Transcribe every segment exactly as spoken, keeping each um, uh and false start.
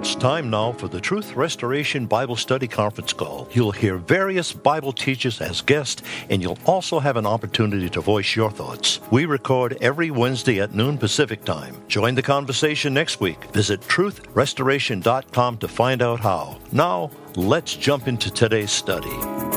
It's time now for the Truth Restoration Bible Study Conference Call. You'll hear various Bible teachers as guests, and you'll also have an opportunity to voice your thoughts. We record every Wednesday at noon Pacific Time. Join the conversation next week. Visit truth restoration dot com to find out how. Now, let's jump into today's study.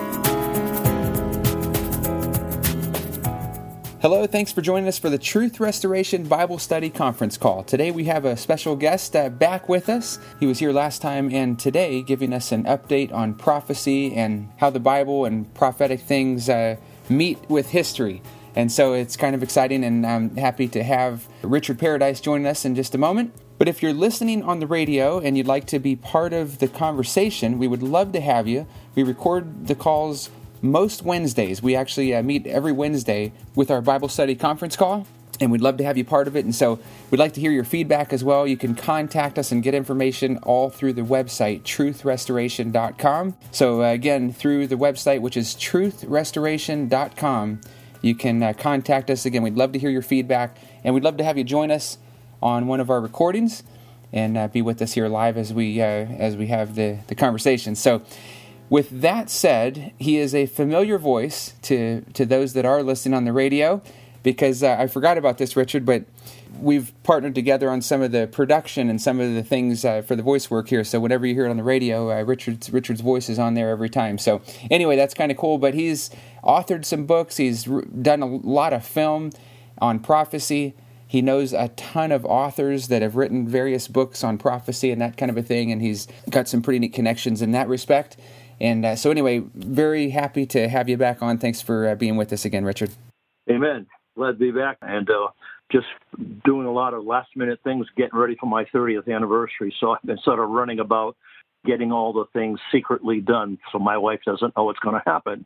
Hello, thanks for joining us for the Truth Restoration Bible Study Conference Call. Today we have a special guest uh, back with us. He was here last time and today giving us an update on prophecy and how the Bible and prophetic things uh, meet with history. And so it's kind of exciting, and I'm happy to have Richard Paradise joining us in just a moment. But if you're listening on the radio and you'd like to be part of the conversation, we would love to have you. We record the calls most Wednesdays. We actually uh, meet every Wednesday with our Bible study conference call, and we'd love to have you part of it. And so we'd like to hear your feedback as well. You can contact us and get information all through the website, truth restoration dot com. So uh, again, through the website, which is truth restoration dot com, you can uh, contact us. Again, we'd love to hear your feedback, and we'd love to have you join us on one of our recordings and uh, be with us here live as we uh, as we have the, the conversation. So with that said, he is a familiar voice to, to those that are listening on the radio, because uh, I forgot about this, Richard, but we've partnered together on some of the production and some of the things uh, for the voice work here. So whenever you hear it on the radio, uh, Richard's Richard's voice is on there every time. So anyway, that's kind of cool. But he's authored some books. He's done a lot of film on prophecy. He knows a ton of authors that have written various books on prophecy and that kind of a thing, and he's got some pretty neat connections in that respect. And uh, so anyway, very happy to have you back on. Thanks for uh, being with us again, Richard. Amen. Glad to be back, and uh, just doing a lot of last-minute things, getting ready for my thirtieth anniversary. So I've been sort of running about getting all the things secretly done so my wife doesn't know what's going to happen.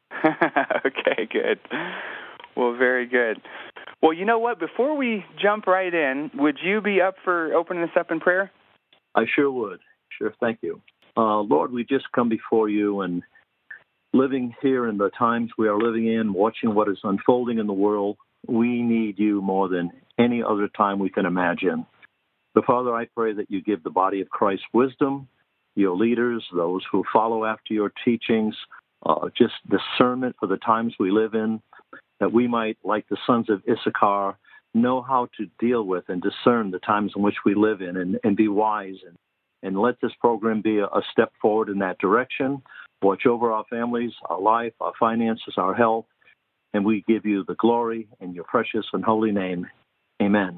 Okay, good. Well, very good. Well, you know what? Before we jump right in, would you be up for opening us up in prayer? I sure would. Sure, thank you. Uh, Lord, we just come before you, and living here in the times we are living in, watching what is unfolding in the world, we need you more than any other time we can imagine. So, Father, I pray that you give the body of Christ wisdom, your leaders, those who follow after your teachings, uh, just discernment for the times we live in, that we might, like the sons of Issachar, know how to deal with and discern the times in which we live in, and, and be wise, and And let this program be a, a step forward in that direction. Watch over our families, our life, our finances, our health, and we give you the glory in your precious and holy name. Amen.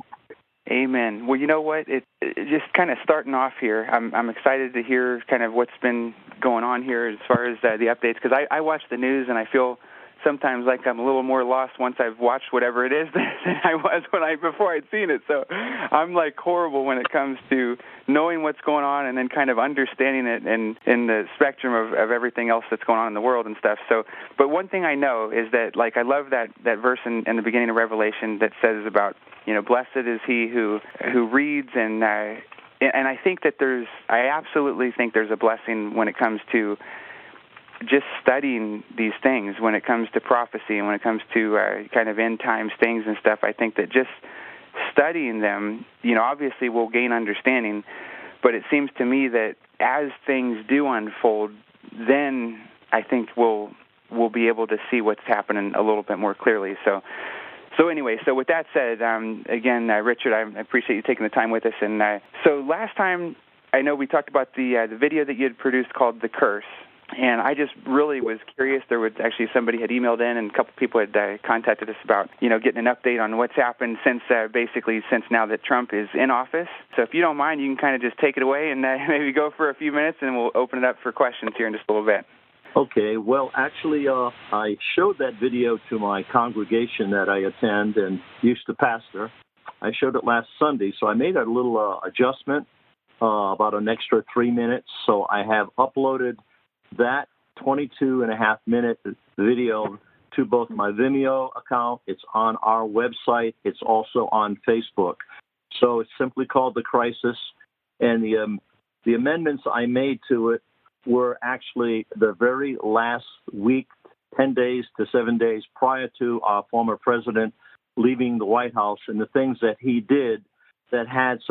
Amen. Well, you know what? It, it just kind of starting off here, I'm I'm excited to hear kind of what's been going on here as far as uh, the updates, because I, I watch the news and I feel sometimes like I'm a little more lost once I've watched whatever it is than I was when I before I'd seen it. So I'm like horrible when it comes to knowing what's going on and then kind of understanding it in, in the spectrum of, of everything else that's going on in the world and stuff. So, but one thing I know is that, like, I love that, that verse in, in the beginning of Revelation that says about, you know, blessed is he who who reads, and uh, and I think that there's, I absolutely think there's a blessing when it comes to just studying these things, when it comes to prophecy and when it comes to uh, kind of end times things and stuff. I think that just studying them, you know, obviously we'll gain understanding, but it seems to me that as things do unfold, then I think we'll we'll be able to see what's happening a little bit more clearly. So, so anyway, so with that said, um, again, uh, Richard, I appreciate you taking the time with us. And uh, so last time, I know we talked about the uh, the video that you had produced called The Curse. And I just really was curious. There was actually somebody had emailed in, and a couple people had uh, contacted us about, you know, getting an update on what's happened since uh, basically since now that Trump is in office. So if you don't mind, you can kind of just take it away and uh, maybe go for a few minutes, and we'll open it up for questions here in just a little bit. Okay. Well, actually, uh, I showed that video to my congregation that I attend and used to pastor. I showed it last Sunday, so I made a little uh, adjustment, uh, about an extra three minutes. So I have uploaded that twenty-two and a half minute video to both my Vimeo account. It's on our website. It's also on Facebook. So it's simply called The Crisis. And the um, the amendments I made to it were actually the very last week, ten days to seven days prior to our former president leaving the White House, and the things that he did that had some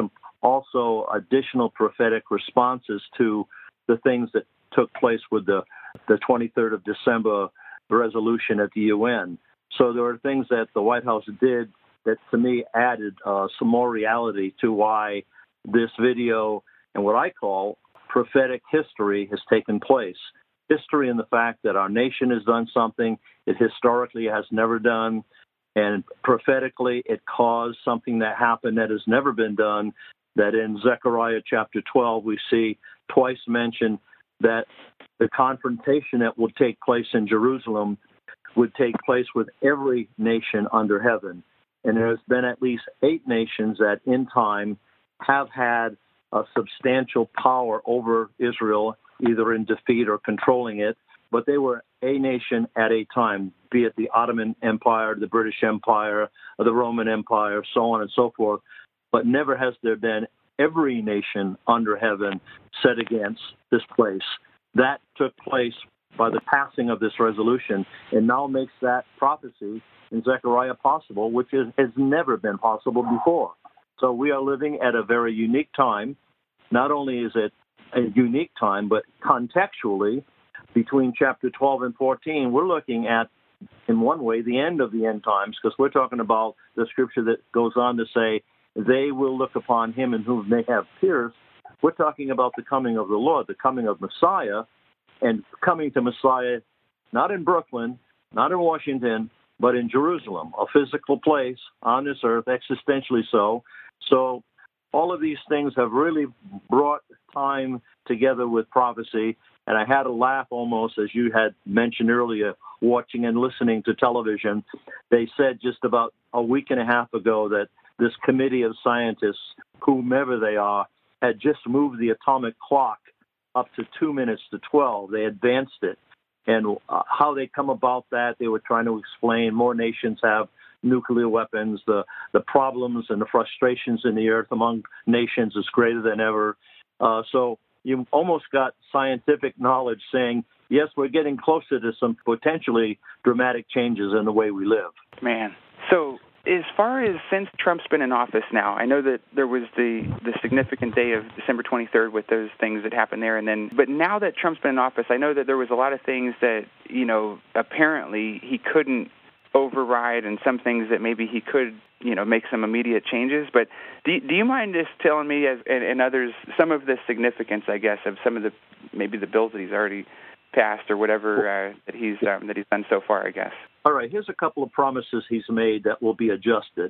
also additional prophetic responses to the things that took place with the, the twenty-third of December resolution at the U N. So there are things that the White House did that, to me, added uh, some more reality to why this video and what I call prophetic history has taken place. History in the fact that our nation has done something it historically has never done, and prophetically it caused something that happened that has never been done, that in Zechariah chapter twelve we see twice mentioned that the confrontation that will take place in Jerusalem would take place with every nation under heaven. And there's been at least eight nations that in time have had a substantial power over Israel, either in defeat or controlling it, but they were a nation at a time, be it the Ottoman Empire, the British Empire, or the Roman Empire, so on and so forth. But never has there been every nation under heaven set against this place. That took place by the passing of this resolution, and now makes that prophecy in Zechariah possible, which is, has never been possible before. So we are living at a very unique time. Not only is it a unique time, but contextually, between chapter twelve and fourteen, we're looking at, in one way, the end of the end times, because we're talking about the scripture that goes on to say, they will look upon him in whom they have pierced. We're talking about the coming of the Lord, the coming of Messiah, and coming to Messiah, not in Brooklyn, not in Washington, but in Jerusalem, a physical place on this earth, existentially so. So all of these things have really brought time together with prophecy, and I had a laugh almost, as you had mentioned earlier, watching and listening to television. They said just about a week and a half ago that this committee of scientists, whomever they are, had just moved the atomic clock up to two minutes to twelve. They advanced it. And uh, how they come about that, they were trying to explain more nations have nuclear weapons. The, the problems and the frustrations in the earth among nations is greater than ever. Uh, so you almost got scientific knowledge saying, yes, we're getting closer to some potentially dramatic changes in the way we live. Man. So as far as since Trump's been in office now, I know that there was the, the significant day of December twenty-third with those things that happened there, and then, but now that Trump's been in office, I know that there was a lot of things that, you know, apparently he couldn't override, and some things that maybe he could, you know, make some immediate changes. But do, do you mind just telling me, as and, and others, some of the significance, I guess, of some of the maybe the bills that he's already passed or whatever uh, that he's um, that he's done so far, I guess. All right, here's a couple of promises he's made that will be adjusted.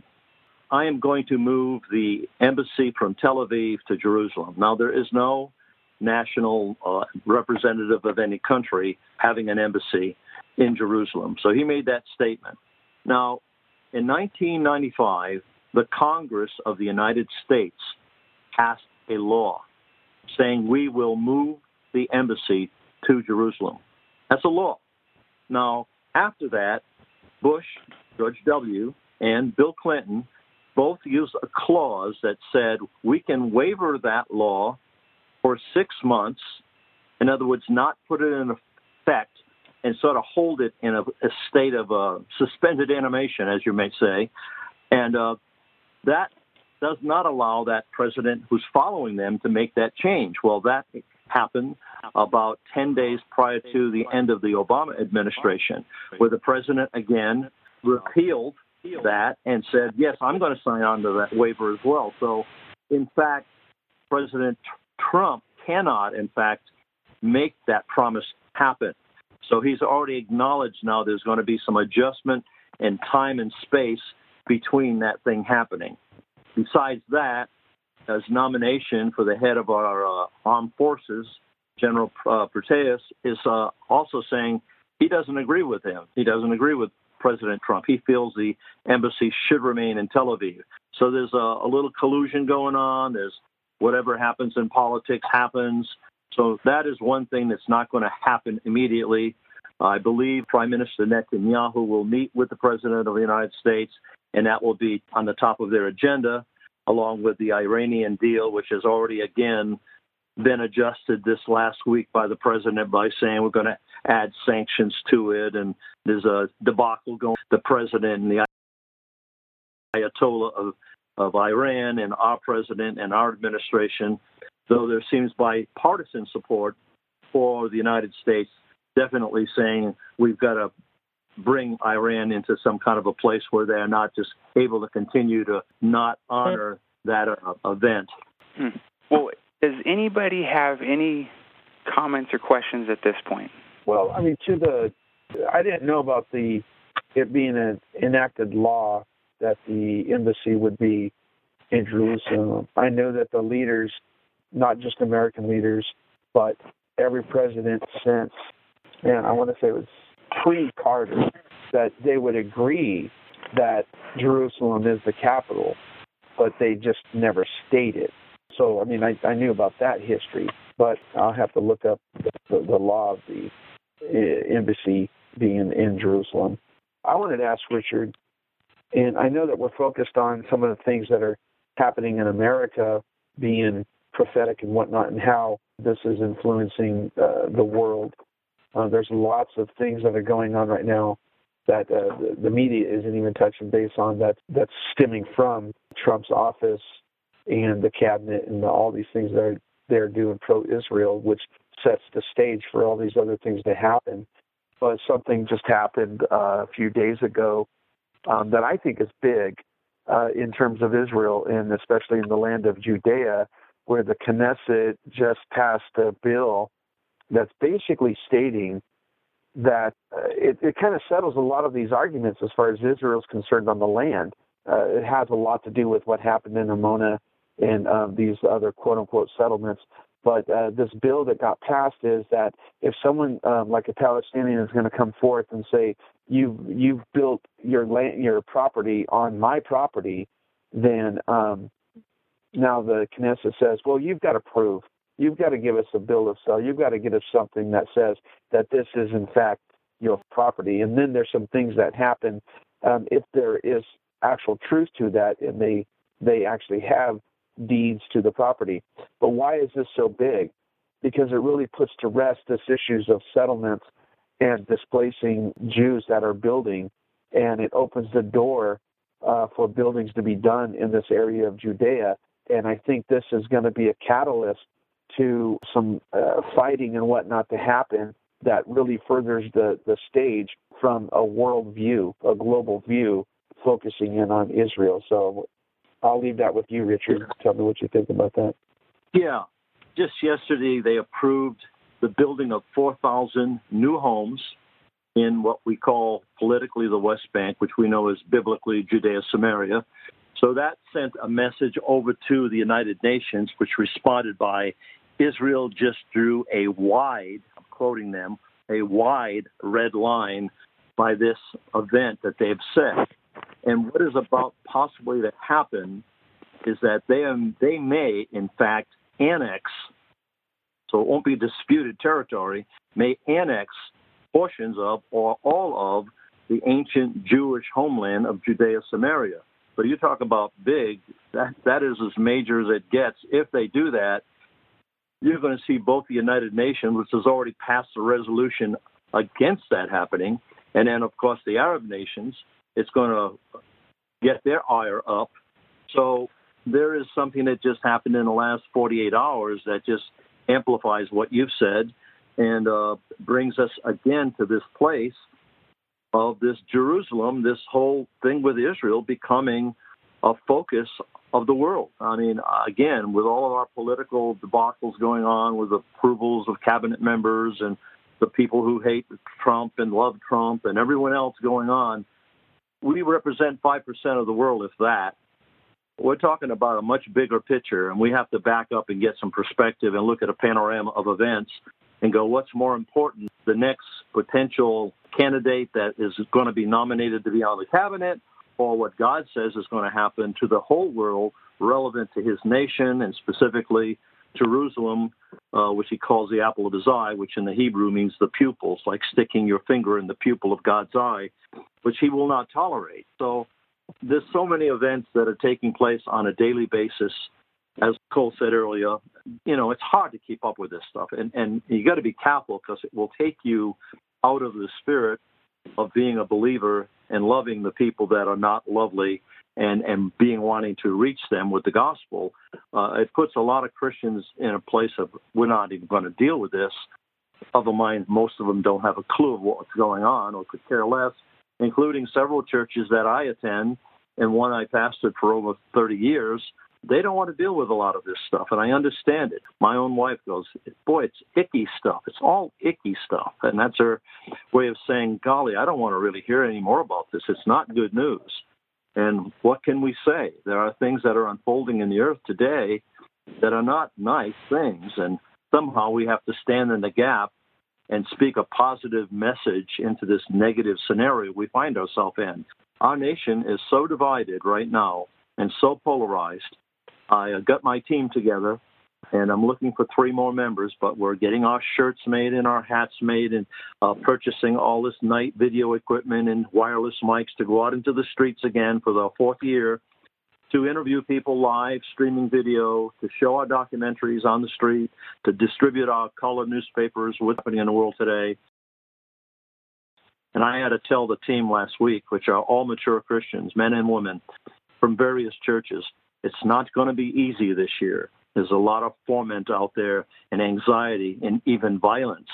I am going to move the embassy from Tel Aviv to Jerusalem. Now, there is no national uh, representative of any country having an embassy in Jerusalem. So he made that statement. Now, in nineteen ninety-five, the Congress of the United States passed a law saying we will move the embassy to Jerusalem. That's a law. Now, after that, Bush, George W., and Bill Clinton both used a clause that said we can waiver that law for six months, in other words, not put it in effect and sort of hold it in a, a state of uh, suspended animation, as you may say. And uh, that does not allow that president who's following them to make that change. Well, that happened about ten days prior to the end of the Obama administration, where the president again repealed that and said, yes, I'm going to sign on to that waiver as well. So, in fact, President Trump cannot, in fact, make that promise happen. So he's already acknowledged now there's going to be some adjustment in time and space between that thing happening. Besides that, as nomination for the head of our uh, armed forces, General uh, Petraeus, is uh, also saying he doesn't agree with him. He doesn't agree with President Trump. He feels the embassy should remain in Tel Aviv. So there's a, a little collusion going on. There's whatever happens in politics happens. So that is one thing that's not going to happen immediately. I believe Prime Minister Netanyahu will meet with the President of the United States, and that will be on the top of their agenda, along with the Iranian deal, which has already, again, been adjusted this last week by the president by saying we're going to add sanctions to it. And there's a debacle going. The president and the Ayatollah of of Iran and our president and our administration, though there seems bipartisan support for the United States, definitely saying we've got to bring Iran into some kind of a place where they're not just able to continue to not honor that uh, event. Hmm. Well, does anybody have any comments or questions at this point? Well, I mean, to the, I didn't know about the it being an enacted law that the embassy would be in Jerusalem. I know that the leaders, not just American leaders, but every president since, man, I want to say it was pre-Carter, that they would agree that Jerusalem is the capital, but they just never state it. So, I mean, I, I knew about that history, but I'll have to look up the, the, the law of the uh, embassy being in Jerusalem. I wanted to ask Richard, and I know that we're focused on some of the things that are happening in America being prophetic and whatnot, and how this is influencing uh, the world. Uh, there's lots of things that are going on right now that uh, the, the media isn't even touching base on, that that's stemming from Trump's office and the cabinet and the, all these things that are they're doing pro-Israel, which sets the stage for all these other things to happen. But something just happened uh, a few days ago um, that I think is big uh, in terms of Israel, and especially in the land of Judea, where the Knesset just passed a bill that's basically stating that uh, it, it kind of settles a lot of these arguments as far as Israel is concerned on the land. Uh, it has a lot to do with what happened in Ammona and uh, these other quote-unquote settlements. But uh, this bill that got passed is that if someone um, like a Palestinian is going to come forth and say, you've, you've built your land, your property on my property, then um, now the Knesset says, well, you've got to prove. You've got to give us a bill of sale. You've got to get us something that says that this is, in fact, your property. And then there's some things that happen um, if there is actual truth to that, and they they actually have deeds to the property. But why is this so big? Because it really puts to rest this issues of settlements and displacing Jews that are building, and it opens the door uh, for buildings to be done in this area of Judea. And I think this is going to be a catalyst to some uh, fighting and whatnot to happen that really furthers the, the stage from a world view, a global view, focusing in on Israel. So I'll leave that with you, Richard. Tell me what you think about that. Yeah. Just yesterday, they approved the building of four thousand new homes in what we call politically the West Bank, which we know as biblically Judea Samaria. So that sent a message over to the United Nations, which responded by Israel just drew a wide, I'm quoting them, a wide red line by this event that they've set. And what is about possibly to happen is that they um, they may, in fact, annex, so it won't be disputed territory, may annex portions of or all of the ancient Jewish homeland of Judea Samaria. So you talk about big, that that is as major as it gets. If they do that, you're going to see both the United Nations, which has already passed a resolution against that happening, and then, of course, the Arab nations, it's going to get their ire up. So there is something that just happened in the last forty-eight hours that just amplifies what you've said and uh, brings us again to this place of this Jerusalem, this whole thing with Israel becoming a focus of the world. I mean, again, with all of our political debacles going on, with approvals of cabinet members and the people who hate Trump and love Trump and everyone else going on, we represent five percent of the world, if that. We're talking about a much bigger picture, and we have to back up and get some perspective and look at a panorama of events and go, what's more important, the next potential candidate that is going to be nominated to be on the cabinet, or what God says is going to happen to the whole world relevant to his nation, and specifically Jerusalem, uh, which he calls the apple of his eye, which in the Hebrew means the pupils, like sticking your finger in the pupil of God's eye, which he will not tolerate. So there's so many events that are taking place on a daily basis. As Cole said earlier, you know, it's hard to keep up with this stuff. And, and you got to be careful, because it will take you out of the spirit of being a believer and loving the people that are not lovely and, and being wanting to reach them with the gospel, uh, it puts a lot of Christians in a place of, we're not even going to deal with this. Other mind, most of them don't have a clue of what's going on or could care less, including several churches that I attend and one I pastored for over thirty years. They don't want to deal with a lot of this stuff, and I understand it. My own wife goes, boy, it's icky stuff. It's all icky stuff. And that's her way of saying, golly, I don't want to really hear any more about this. It's not good news. And what can we say? There are things that are unfolding in the earth today that are not nice things, and somehow we have to stand in the gap and speak a positive message into this negative scenario we find ourselves in. Our nation is so divided right now and so polarized. I got my team together, and I'm looking for three more members, but we're getting our shirts made and our hats made and uh, purchasing all this night video equipment and wireless mics to go out into the streets again for the fourth year to interview people live, streaming video, to show our documentaries on the street, to distribute our color newspapers, what's happening in the world today. And I had to tell the team last week, which are all mature Christians, men and women, from various churches, it's not going to be easy this year. There's a lot of torment out there and anxiety and even violence.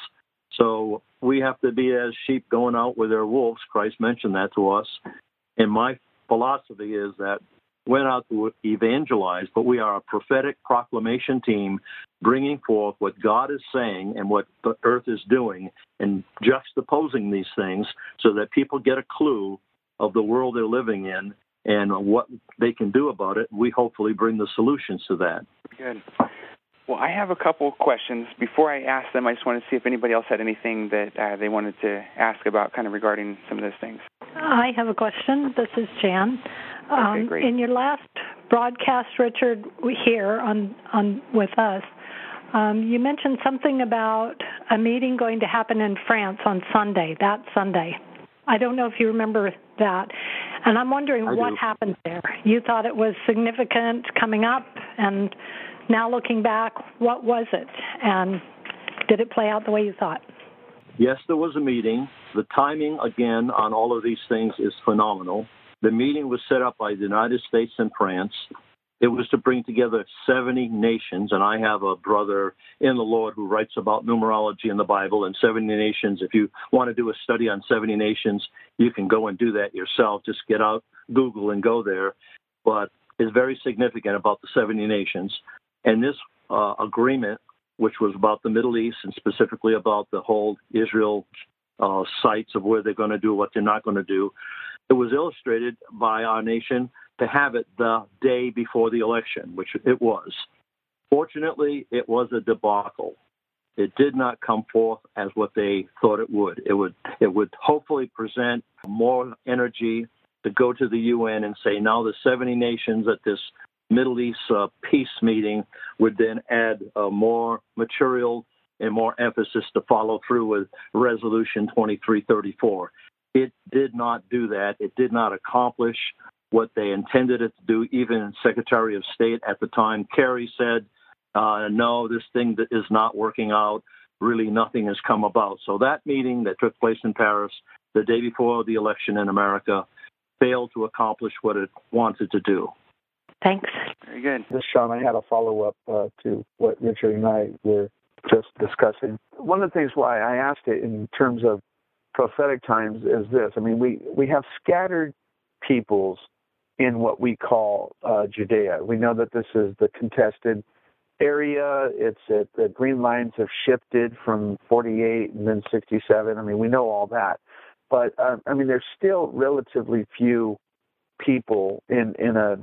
So we have to be as sheep going out with their wolves. Christ mentioned that to us. And my philosophy is that we're not to evangelize, but we are a prophetic proclamation team bringing forth what God is saying and what the earth is doing and juxtaposing these things so that people get a clue of the world they're living in and what they can do about it. We hopefully bring the solutions to that. Good. Well, I have a couple of questions. Before I ask them, I just wanted to see if anybody else had anything that uh, they wanted to ask about kind of regarding some of those things. I have a question. This is Jan. Um, okay, great. In your last broadcast, Richard, here on, on with us, um, you mentioned something about a meeting going to happen in France on Sunday, that Sunday. I don't know if you remember that. And I'm wondering I what do. happened there. You thought it was significant coming up, and now looking back, what was it? And did it play out the way you thought? Yes, there was a meeting. The timing, again, on all of these things is phenomenal. The meeting was set up by the United States and France. It was to bring together seventy nations, and I have a brother in the Lord who writes about numerology in the Bible and seventy nations. If you want to do a study on seventy nations, you can go and do that yourself. Just get out, Google, and go there. But it's very significant about the seventy nations. And this uh, agreement, which was about the Middle East and specifically about the whole Israel uh, sites of where they're going to do, what they're not going to do, it was illustrated by our nation to have it the day before the election, which it was. Fortunately, it was a debacle. It did not come forth as what they thought it would. It would it would hopefully present more energy to go to the U N and say, now the seventy nations at this Middle East uh, peace meeting would then add uh, more material and more emphasis to follow through with Resolution twenty-three thirty-four. It did not do that. It did not accomplish what they intended it to do. Even Secretary of State at the time, Kerry, said, uh, no, this thing that is not working out. Really nothing has come about. So that meeting that took place in Paris the day before the election in America failed to accomplish what it wanted to do. Thanks. Very good. This, Sean, I had a follow-up uh, to what Richard and I were just discussing. One of the things why I asked it in terms of prophetic times is this. I mean, we, we have scattered peoples in what we call uh, Judea. We know that this is the contested area. It's it, the green lines have shifted from forty-eight and then sixty-seven. I mean, we know all that. But, uh, I mean, there's still relatively few people in, in a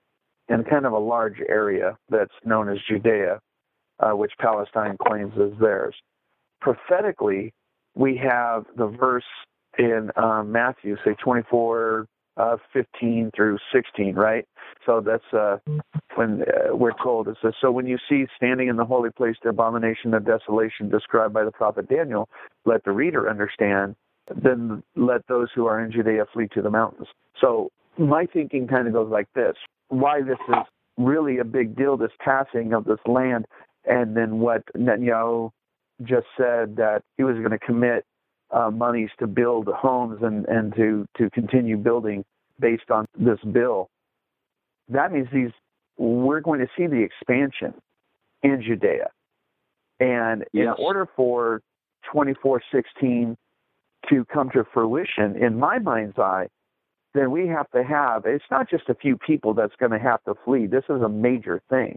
in kind of a large area that's known as Judea, uh, which Palestine claims is theirs. Prophetically, we have the verse in um, Matthew, say twenty-four, uh, fifteen through sixteen, right? So that's uh, when uh, we're told, it says, so when you see standing in the holy place the abomination of desolation described by the prophet Daniel, let the reader understand, then let those who are in Judea flee to the mountains. So my thinking kind of goes like this. Why this is really a big deal, this passing of this land, and then what Netanyahu just said, that he was going to commit uh, monies to build homes and, and to, to continue building based on this bill. that means these we're going to see the expansion in Judea. And yes. in order for twenty-four sixteen to come to fruition, in my mind's eye, then we have to have, it's not just a few people that's going to have to flee. This is a major thing.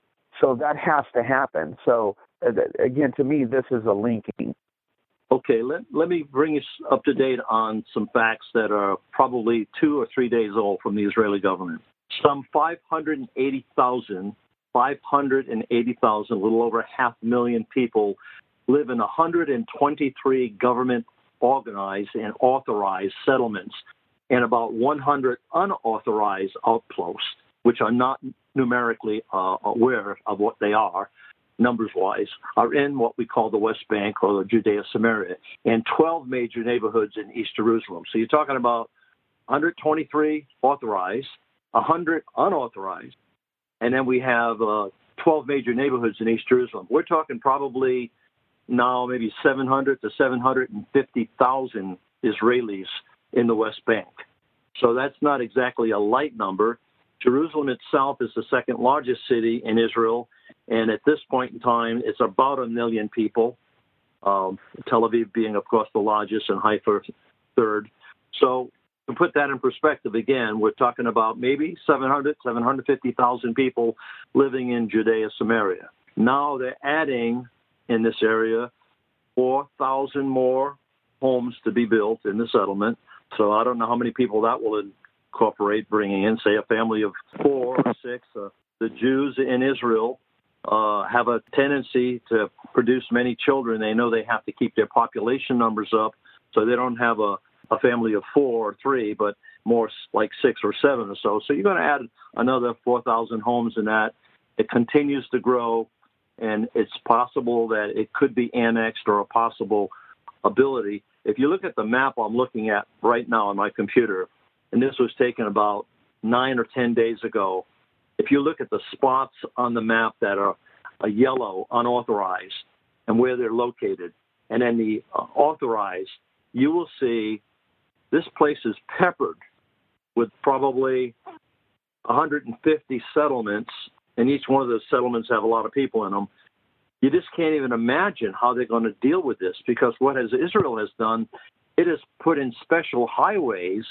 So that has to happen. So, again, to me, this is a linking. Okay, let, let me bring you up to date on some facts that are probably two or three days old from the Israeli government. Some five hundred eighty thousand, five hundred eighty thousand, a little over half a million people live in one hundred twenty-three government-organized and authorized settlements and about one hundred unauthorized outposts, which are not numerically uh, aware of what they are, numbers-wise, are in what we call the West Bank or the Judea Samaria, and twelve major neighborhoods in East Jerusalem. So you're talking about one hundred twenty-three authorized, one hundred unauthorized, and then we have uh, twelve major neighborhoods in East Jerusalem. We're talking probably now maybe seven hundred to seven hundred fifty thousand Israelis in the West Bank. So that's not exactly a light number. Jerusalem itself is the second largest city in Israel, and at this point in time, it's about a million people, um, Tel Aviv being, of course, the largest and Haifa third. So to put that in perspective, again, we're talking about maybe seven hundred, seven hundred fifty thousand people living in Judea, Samaria. Now they're adding in this area four thousand more homes to be built in the settlement. So I don't know how many people that will incorporate, bringing in, say, a family of four or six. Uh, the Jews in Israel uh, have a tendency to produce many children. They know they have to keep their population numbers up, so they don't have a, a family of four or three, but more like six or seven or so. So you're going to add another four thousand homes in that. It continues to grow, and it's possible that it could be annexed or a possible ability. If you look at the map I'm looking at right now on my computer, and this was taken about nine or ten days ago, if you look at the spots on the map that are a yellow, unauthorized, and where they're located, and then the uh, authorized, you will see this place is peppered with probably one hundred fifty settlements, and each one of those settlements have a lot of people in them. You just can't even imagine how they're going to deal with this, because what has Israel has done, it has put in special highways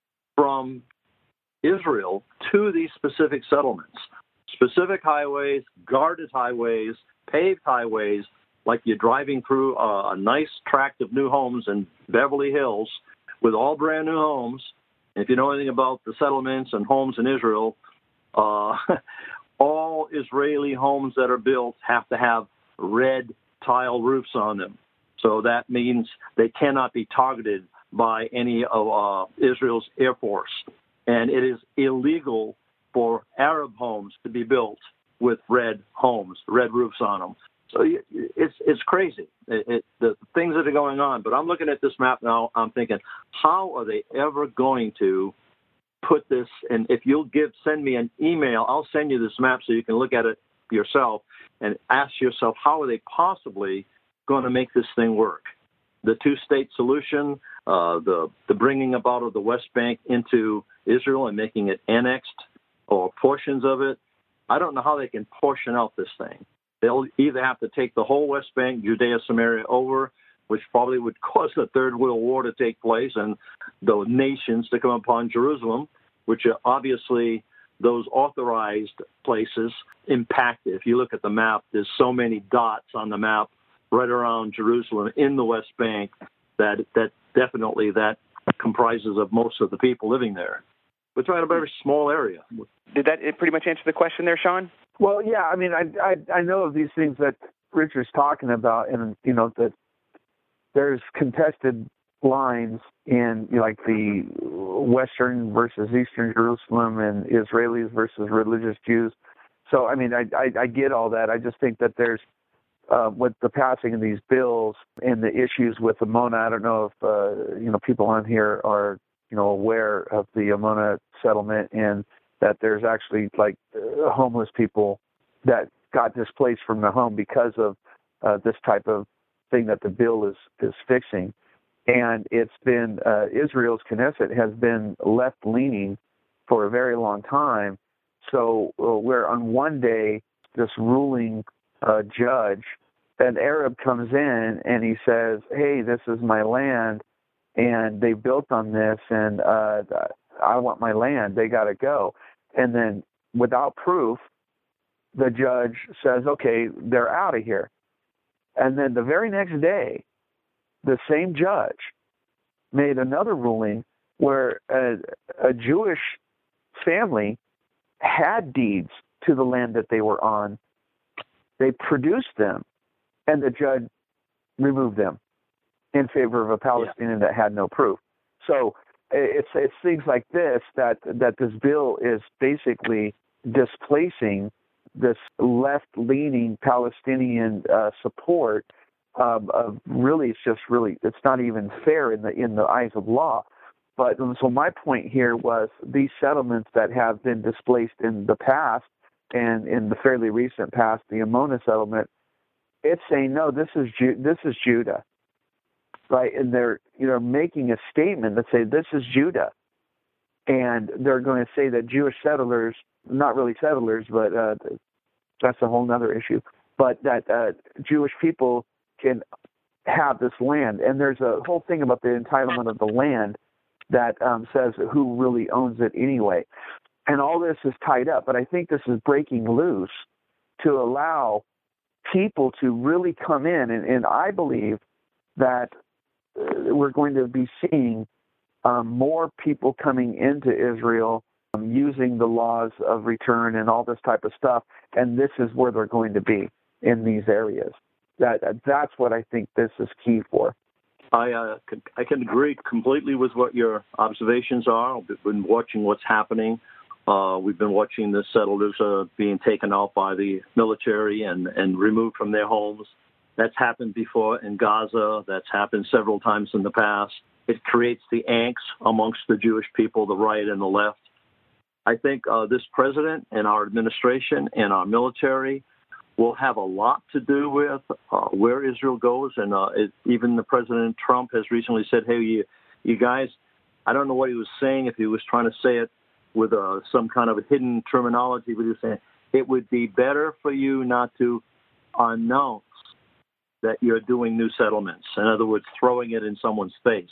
from Israel to these specific settlements. Specific highways, guarded highways, paved highways, like you're driving through a, a nice tract of new homes in Beverly Hills with all brand new homes. And if you know anything about the settlements and homes in Israel, uh, all Israeli homes that are built have to have red tile roofs on them. So that means they cannot be targeted by any of uh, Israel's Air Force. And it is illegal for Arab homes to be built with red homes, red roofs on them. So it's it's crazy, it, it, the things that are going on. But I'm looking at this map now, I'm thinking, how are they ever going to put this? And if you'll give, send me an email, I'll send you this map so you can look at it yourself and ask yourself, how are they possibly going to make this thing work? The two-state solution, uh, the the bringing about of the West Bank into Israel and making it annexed or portions of it. I don't know how they can portion out this thing. They'll either have to take the whole West Bank, Judea, Samaria over, which probably would cause the Third World War to take place and the nations to come upon Jerusalem, which are obviously those authorized places impacted. If you look at the map, there's so many dots on the map right around Jerusalem in the West Bank that that definitely that comprises of most of the people living there. We're talking about a very small area. Did that pretty much answer the question there, Sean? Well, yeah. I mean, I I, I know of these things that Richard's talking about, and you know that there's contested lines in, you know, like the Western versus Eastern Jerusalem and Israelis versus religious Jews. So, I mean, I I, I get all that. I just think that there's Uh, with the passing of these bills and the issues with Amona. I don't know if, uh, you know, people on here are, you know, aware of the Amona settlement, and that there's actually like uh, homeless people that got displaced from their home because of uh, this type of thing that the bill is, is fixing. And it's been, uh, Israel's Knesset has been left-leaning for a very long time. so uh, where on one day, this ruling uh, judge, an Arab comes in and he says, hey, this is my land, and they built on this, and uh, I want my land. They got to go. And then without proof, the judge says, okay, they're out of here. And then the very next day, the same judge made another ruling where a, a Jewish family had deeds to the land that they were on. They produced them, and the judge removed them in favor of a Palestinian yeah. that had no proof. So it's it's things like this that that this bill is basically displacing this left-leaning Palestinian uh, support of, of really, it's just really, it's not even fair in the in the eyes of law. But so my point here was these settlements that have been displaced in the past and in the fairly recent past, the Amona settlement, it's saying no, this is Ju- this is Judah, right? And they're you know making a statement that say this is Judah, and they're going to say that Jewish settlers, not really settlers, but uh, that's a whole other issue, but that uh, Jewish people can have this land. And there's a whole thing about the entitlement of the land that um, says who really owns it anyway. And all this is tied up, but I think this is breaking loose to allow people to really come in. And, and I believe that uh, we're going to be seeing um, more people coming into Israel um, using the laws of return and all this type of stuff. And this is where they're going to be in these areas. That That's what I think this is key for. I uh, can, I can agree completely with what your observations are. I've been watching what's happening. Uh, we've been watching the settlers uh, being taken out by the military and, and removed from their homes. That's happened before in Gaza. That's happened several times in the past. It creates the angst amongst the Jewish people, the right and the left. I think uh, this president and our administration and our military will have a lot to do with uh, where Israel goes. And uh, it, even the President Trump has recently said, hey, you, you guys, I don't know what he was saying, if he was trying to say it with uh, some kind of a hidden terminology, but he was saying it would be better for you not to announce that you're doing new settlements. In other words, throwing it in someone's face.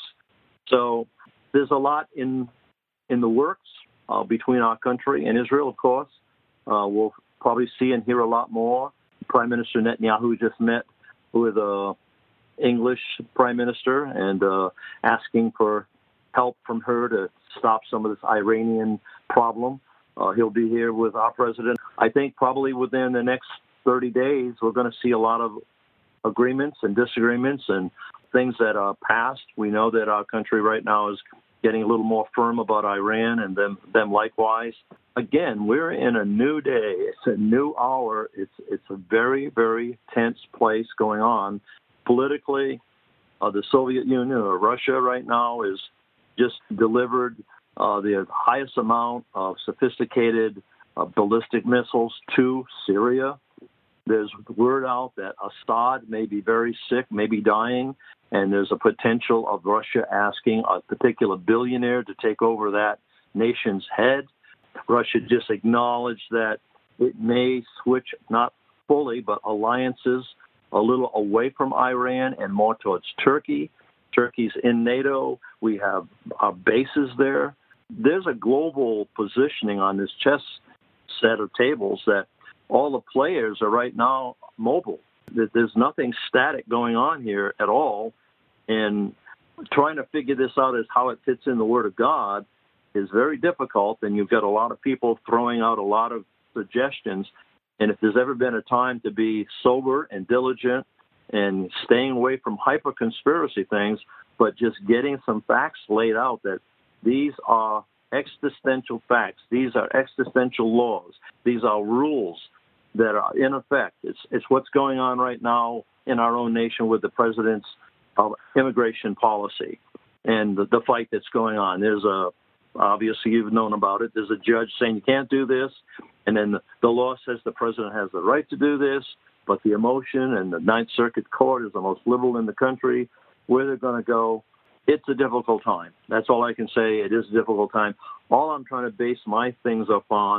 So there's a lot in in the works uh, between our country and Israel, of course. Uh, we'll probably see and hear a lot more. Prime Minister Netanyahu just met with a English Prime Minister and uh, asking for help from her to stop some of this Iranian problem. Uh, he'll be here with our president. I think probably within the next thirty days, we're going to see a lot of agreements and disagreements and things that are passed. We know that our country right now is getting a little more firm about Iran and them, them likewise. Again, we're in a new day. It's a new hour. It's it's a very, very tense place going on. Politically, uh, the Soviet Union or Russia right now is just delivered uh, the highest amount of sophisticated uh, ballistic missiles to Syria. There's word out that Assad may be very sick, may be dying, and there's a potential of Russia asking a particular billionaire to take over that nation's head. Russia just acknowledged that it may switch, not fully, but alliances a little away from Iran and more towards Turkey. Turkey's in NATO. We have our bases there. There's a global positioning on this chess set of tables that all the players are right now mobile. There's nothing static going on here at all. And trying to figure this out as how it fits in the Word of God is very difficult. And you've got a lot of people throwing out a lot of suggestions. And if there's ever been a time to be sober and diligent and staying away from hyper-conspiracy things, but just getting some facts laid out that these are existential facts. These are existential laws. These are rules that are in effect. It's it's what's going on right now in our own nation with the president's uh, immigration policy and the, the fight that's going on. There's a, obviously you've known about it, there's a judge saying you can't do this, and then the, the law says the president has the right to do this, but the emotion and the Ninth Circuit Court is the most liberal in the country. Where they're going to go, it's a difficult time. That's all I can say. It is a difficult time. All I'm trying to base my things upon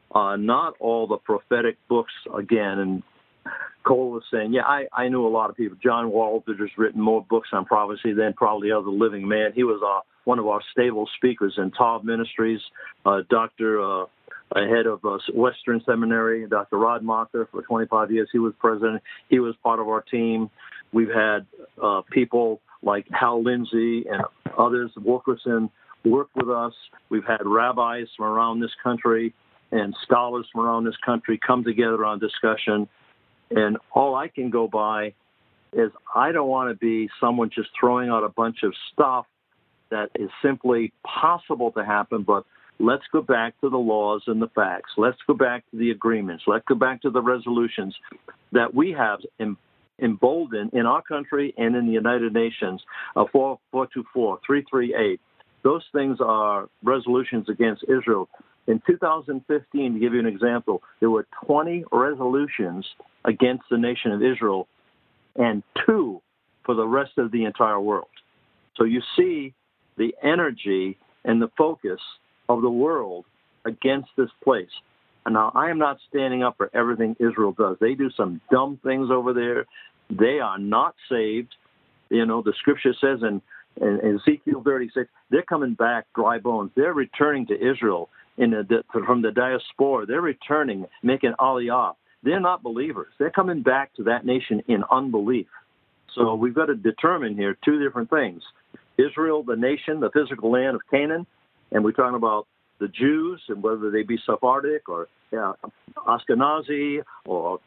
uh, not all the prophetic books again. And Cole was saying, yeah, I, I knew a lot of people. John Walters has written more books on prophecy than probably other living man. He was uh, one of our stable speakers in Taub Ministries. Uh, Doctor Uh, head of uh, Western Seminary, Doctor Rod Mocker, for twenty-five years. He was president. He was part of our team. We've had uh, people like Hal Lindsey and others, Wilkerson, work with us. We've had rabbis from around this country and scholars from around this country come together on discussion. And all I can go by is I don't want to be someone just throwing out a bunch of stuff that is simply possible to happen, but let's go back to the laws and the facts. Let's go back to the agreements. Let's go back to the resolutions that we have em- emboldened in our country and in the United Nations, uh, four two four, three three eight. Those things are resolutions against Israel. In two thousand fifteen, to give you an example, there were twenty resolutions against the nation of Israel and two for the rest of the entire world. So you see the energy and the focus of the world against this place. And now, I am not standing up for everything Israel does. They do some dumb things over there. They are not saved. You know, the scripture says in, in Ezekiel thirty-six, they're coming back dry bones. They're returning to Israel in the, from the diaspora. They're returning, making aliyah. They're not believers. They're coming back to that nation in unbelief. So we've got to determine here two different things. Israel, the nation, the physical land of Canaan, and we're talking about the Jews, and whether they be Sephardic or yeah, Ashkenazi or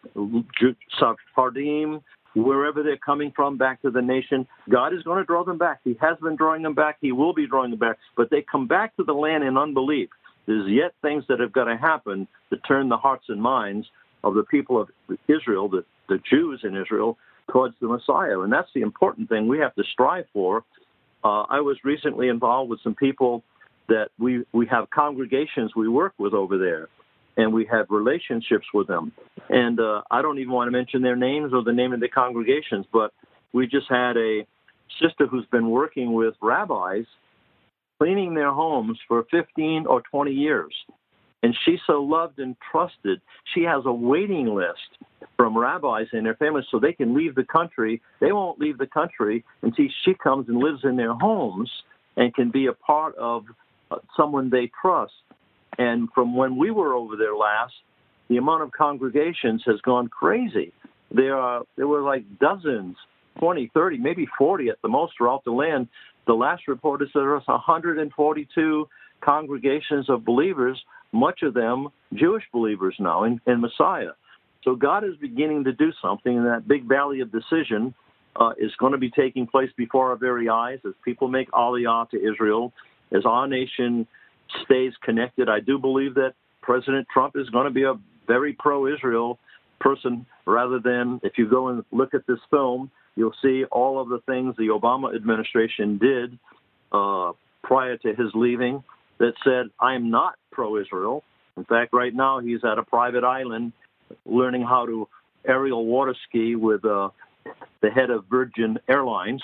Sephardim, wherever they're coming from, back to the nation. God is going to draw them back. He has been drawing them back. He will be drawing them back. But they come back to the land in unbelief. There's yet things that have got to happen to turn the hearts and minds of the people of Israel, the, the Jews in Israel, towards the Messiah. And that's the important thing we have to strive for. Uh, I was recently involved with some people that we, we have congregations we work with over there, and we have relationships with them. And uh, I don't even want to mention their names or the name of the congregations, but we just had a sister who's been working with rabbis, cleaning their homes for fifteen or twenty years. And she's so loved and trusted, she has a waiting list from rabbis and their families so they can leave the country. They won't leave the country until she comes and lives in their homes and can be a part of uh, someone they trust. And from when we were over there last, the amount of congregations has gone crazy. There are there were like dozens, twenty, thirty, maybe forty at the most throughout the land. The last report is that there was one hundred forty-two congregations of believers, much of them Jewish believers now in, in Messiah. So God is beginning to do something, and that big valley of decision uh, is going to be taking place before our very eyes as people make aliyah to Israel, as our nation stays connected. I do believe that President Trump is going to be a very pro-Israel person, rather than, if you go and look at this film, you'll see all of the things the Obama administration did uh, prior to his leaving that said, I'm not pro-Israel. In fact, right now he's at a private island learning how to aerial water ski with uh, the head of Virgin Airlines.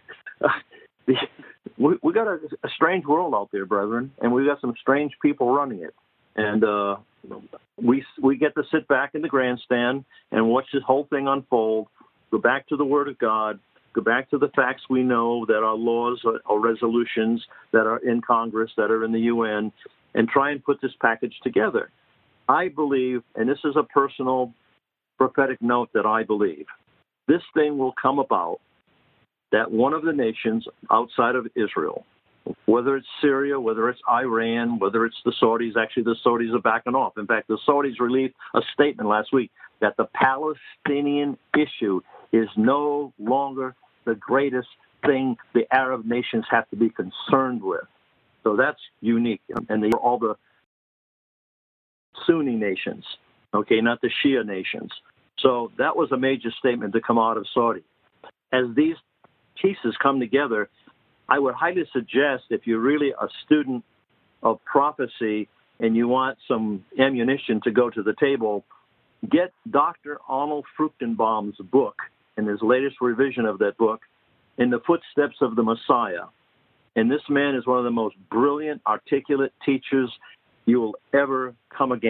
we, we got a, a strange world out there, brethren, and we got some strange people running it. And uh, we we get to sit back in the grandstand and watch this whole thing unfold, go back to the Word of God, go back to the facts we know that are laws or, or resolutions that are in Congress, that are in the U N, and try and put this package together. I believe, and this is a personal prophetic note that I believe, this thing will come about that one of the nations outside of Israel, whether it's Syria, whether it's Iran, whether it's the Saudis, actually the Saudis are backing off. In fact, the Saudis released a statement last week that the Palestinian issue is no longer the greatest thing the Arab nations have to be concerned with. So that's unique. And they, all the Sunni nations, okay, not the Shia nations. So that was a major statement to come out of Saudi. As these pieces come together, I would highly suggest, if you're really a student of prophecy and you want some ammunition to go to the table, get Doctor Arnold Fruchtenbaum's book and his latest revision of that book, In the Footsteps of the Messiah. And this man is one of the most brilliant, articulate teachers you will ever come against.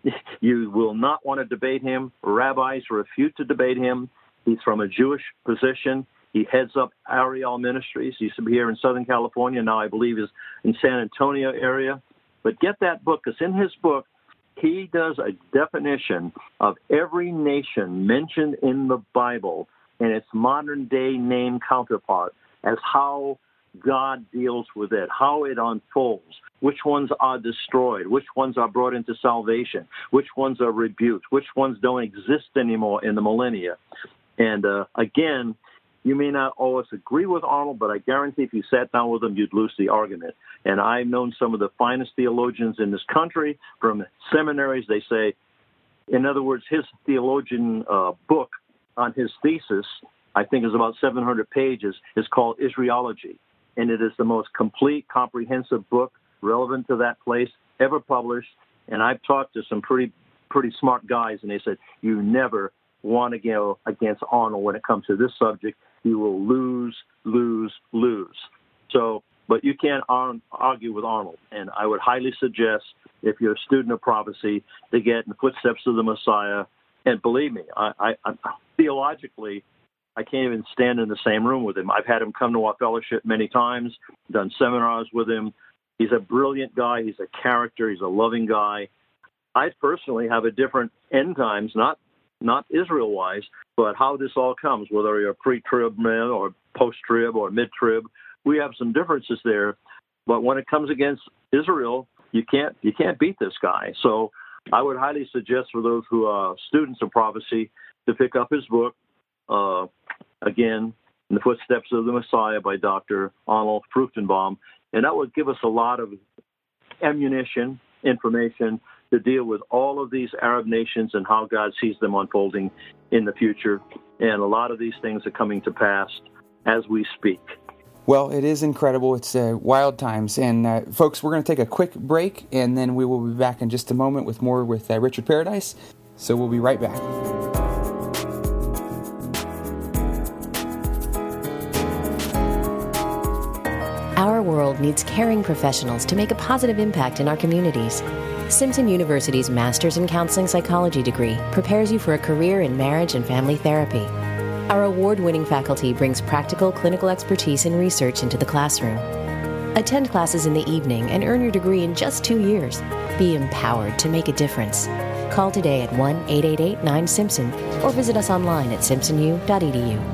You will not want to debate him. Rabbis refute to debate him. He's from a Jewish position. He heads up Ariel Ministries. He used to be here in Southern California. Now I believe is in San Antonio area. But get that book, because in his book, he does a definition of every nation mentioned in the Bible and its modern-day name counterpart as how God deals with it, how it unfolds, which ones are destroyed, which ones are brought into salvation, which ones are rebuked, which ones don't exist anymore in the millennia. And uh, again, you may not always agree with Arnold, but I guarantee if you sat down with him, you'd lose the argument. And I've known some of the finest theologians in this country from seminaries. They say, in other words, his theologian uh, book on his thesis, I think is about seven hundred pages, is called Israelology. And it is the most complete, comprehensive book relevant to that place ever published. And I've talked to some pretty, pretty smart guys, and they said, you never want to go against Arnold when it comes to this subject. You will lose, lose, lose. So, but you can't argue with Arnold. And I would highly suggest, if you're a student of prophecy, to get in the footsteps of the Messiah. And believe me, I, I, I theologically, I can't even stand in the same room with him. I've had him come to our fellowship many times, done seminars with him. He's a brilliant guy. He's a character. He's a loving guy. I personally have a different end times, not not Israel-wise, but how this all comes, whether you're a pre-trib man or post-trib or mid-trib. We have some differences there. But when it comes against Israel, you can't you can't beat this guy. So I would highly suggest for those who are students of prophecy to pick up his book, uh, again, In the Footsteps of the Messiah by Doctor Arnold Fruchtenbaum. And that would give us a lot of ammunition, information to deal with all of these Arab nations and how God sees them unfolding in the future. And a lot of these things are coming to pass as we speak. Well, it is incredible. It's uh, wild times. And uh, folks, we're going to take a quick break, and then we will be back in just a moment with more with uh, Richard Paradise. So we'll be right back. Our world needs caring professionals to make a positive impact in our communities. Simpson University's Master's in Counseling Psychology degree prepares you for a career in marriage and family therapy. Our award-winning faculty brings practical clinical expertise and research into the classroom. Attend classes in the evening and earn your degree in just two years. Be empowered to make a difference. Call today at one eight eight eight nine Simpson or visit us online at simpson u dot e d u.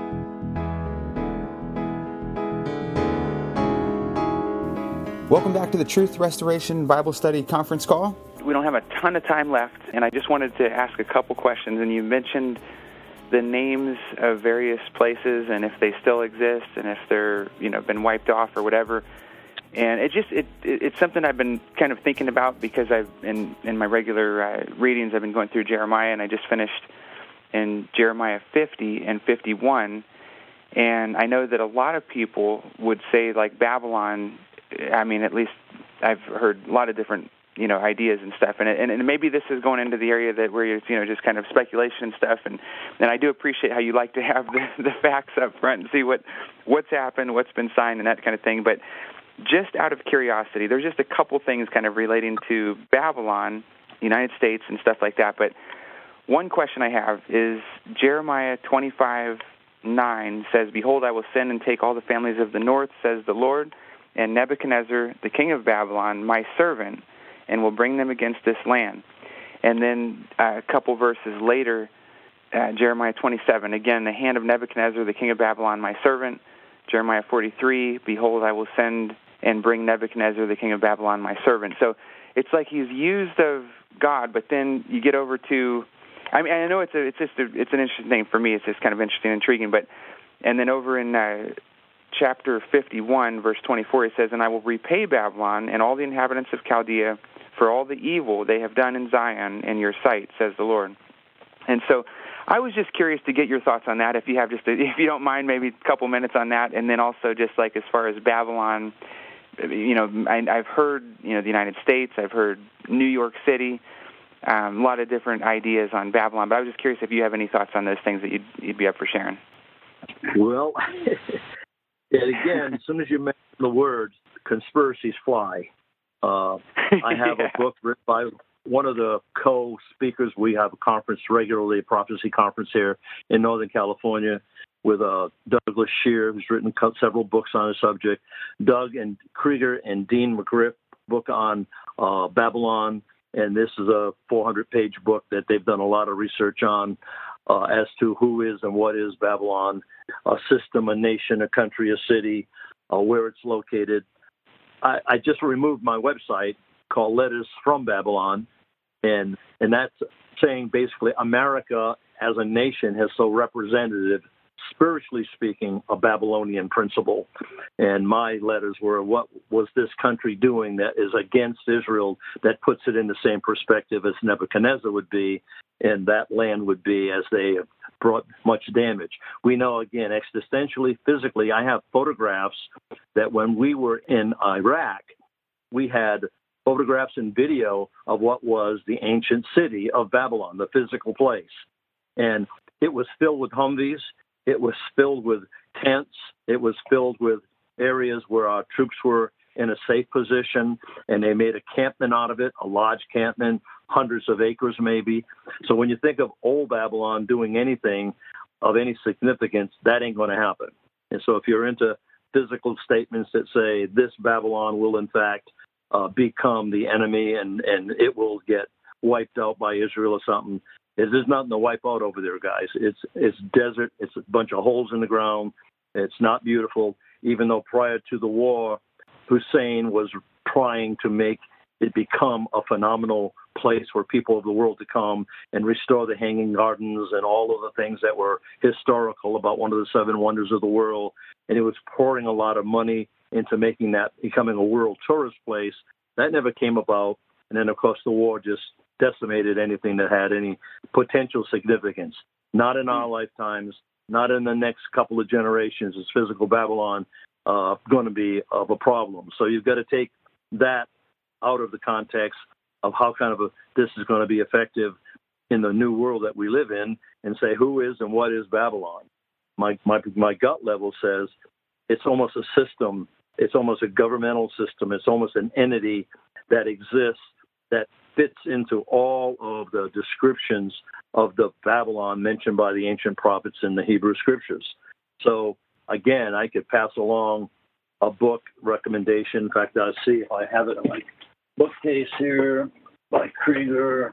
Welcome back to the Truth Restoration Bible Study Conference Call. We don't have a ton of time left, and I just wanted to ask a couple questions. And you mentioned the names of various places and if they still exist and if they're, you know, been wiped off or whatever. And it just it, it it's something I've been kind of thinking about because I've in in my regular uh, readings I've been going through Jeremiah, and I just finished in Jeremiah fifty and fifty-one. And I know that a lot of people would say, like, Babylon. I mean, at least I've heard a lot of different, you know, ideas and stuff. And, it, and and maybe this is going into the area that where it's, you know, just kind of speculation and stuff. And, and I do appreciate how you like to have the, the facts up front and see what what's happened, what's been signed, and that kind of thing. But just out of curiosity, there's just a couple things kind of relating to Babylon, United States, and stuff like that. But one question I have is Jeremiah twenty-five nine says, "Behold, I will send and take all the families of the north, says the Lord, and Nebuchadnezzar, the king of Babylon, my servant, and will bring them against this land." And then uh, a couple verses later, uh, Jeremiah twenty-seven, again, the hand of Nebuchadnezzar, the king of Babylon, my servant. Jeremiah forty-three, behold, I will send and bring Nebuchadnezzar, the king of Babylon, my servant. So it's like he's used of God, but then you get over to, I mean, I know it's a, it's just a, it's an interesting thing for me. It's just kind of interesting, intriguing. But and then over in uh, chapter fifty-one, verse twenty-four, it says, "And I will repay Babylon and all the inhabitants of Chaldea for all the evil they have done in Zion in your sight, says the Lord." And so I was just curious to get your thoughts on that, if you have just, a, if you don't mind, maybe a couple minutes on that, and then also just like as far as Babylon, you know, I, I've heard, you know, the United States, I've heard New York City, um, a lot of different ideas on Babylon, but I was just curious if you have any thoughts on those things that you'd, you'd be up for sharing. Well, and again, as soon as you mention the word, conspiracies fly. Uh, I have yeah. a book written by one of the co-speakers. We have a conference regularly, a prophecy conference here in Northern California with uh, Douglas Shear, who's written several books on the subject. Doug and Krieger and Dean McGriff book on uh, Babylon, and this is a four hundred page book that they've done a lot of research on uh, as to who is and what is Babylon, a system, a nation, a country, a city, uh, where it's located. I, I just removed my website called Letters from Babylon, and and that's saying basically America as a nation has so representative, spiritually speaking, a Babylonian principle. And my letters were, what was this country doing that is against Israel, that puts it in the same perspective as Nebuchadnezzar would be, and that land would be, as they brought much damage. We know, again, existentially, physically, I have photographs that when we were in Iraq, we had photographs and video of what was the ancient city of Babylon, the physical place. And it was filled with Humvees. It was filled with tents. It was filled with areas where our troops were in a safe position, and they made a campment out of it, a lodge campment, hundreds of acres maybe. So when you think of old Babylon doing anything of any significance, that ain't going to happen. And so if you're into physical statements that say this Babylon will in fact uh, become the enemy and, and it will get wiped out by Israel or something, there's nothing to wipe out over there, guys. It's it's desert. It's a bunch of holes in the ground. It's not beautiful, even though prior to the war, Hussein was trying to make it become a phenomenal place for people of the world to come and restore the Hanging Gardens and all of the things that were historical about one of the seven wonders of the world. And it was pouring a lot of money into making that becoming a world tourist place. That never came about. And then, of course, the war just decimated anything that had any potential significance. Not in our lifetimes, not in the next couple of generations is physical Babylon uh, going to be of a problem. So you've got to take that out of the context of how kind of a, this is going to be effective in the new world that we live in, and say who is and what is Babylon. My my my gut level says it's almost a system. It's almost a governmental system. It's almost an entity that exists that fits into all of the descriptions of the Babylon mentioned by the ancient prophets in the Hebrew Scriptures. So, again, I could pass along a book recommendation. In fact, I'll see if I have it in my bookcase here by Krieger.